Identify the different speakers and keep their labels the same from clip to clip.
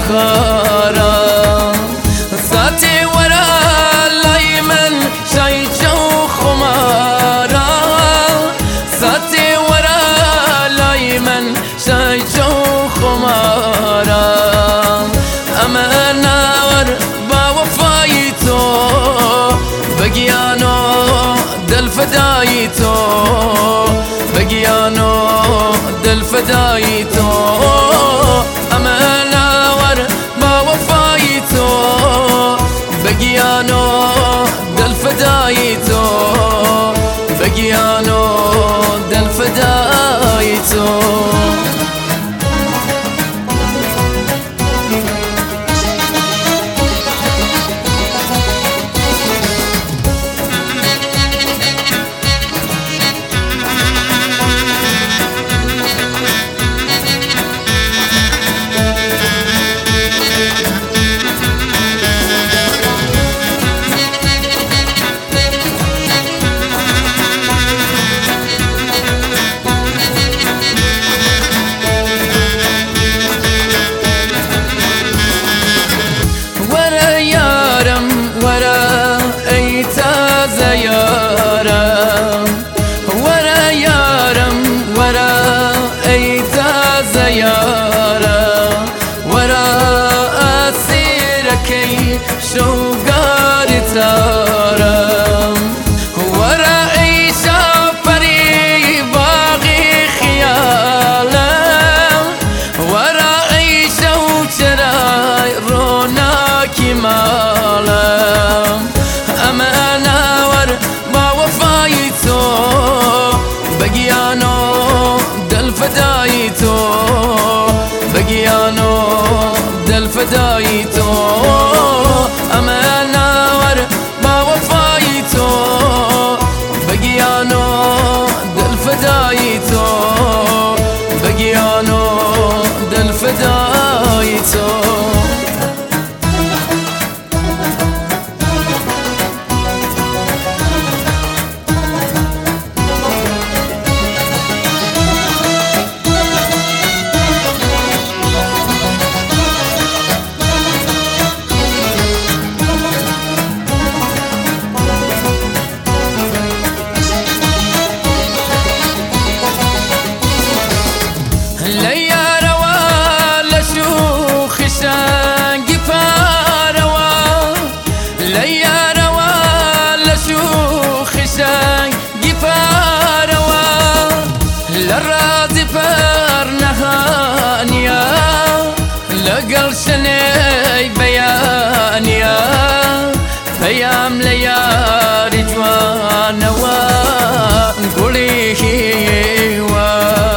Speaker 1: خارا ساتی ورا لای من شایجو خمارا ساتی ورا لای من شایجو خمارا اما ناور با وفای تو بگیانو دل فدای تو بگیانو دل فدای تو اما ناور با وفای تو بگیانو دل فدای تو بگیانو دل فدای تو شوقار تارم ورأي سفري باغي خيالم ورأي شوشراي روناكي مالم أما ناور ما وفايتو بقيانو دل فدايتو بقيانو دل فدايتو اما ناور با وفای تو بگیانو دل فدای تو بگیانو دل فدای تو للراضي فرنهانيا لقل سني بيانيا فيام ليالي جوانا ونقولي هيوا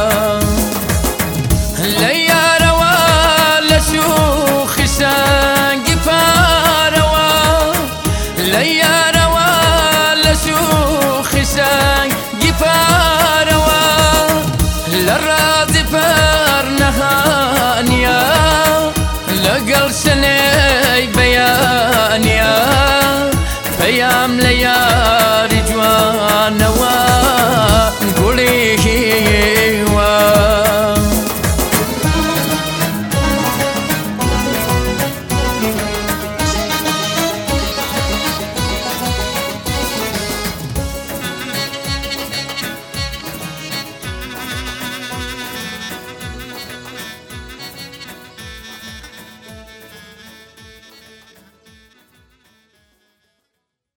Speaker 1: ليارا ولا شوخ سانقي فاروا ليارا ولا شوخ سانقي فاروا للراضي فرنهانيا لقل سني بيانيا فيام ليالي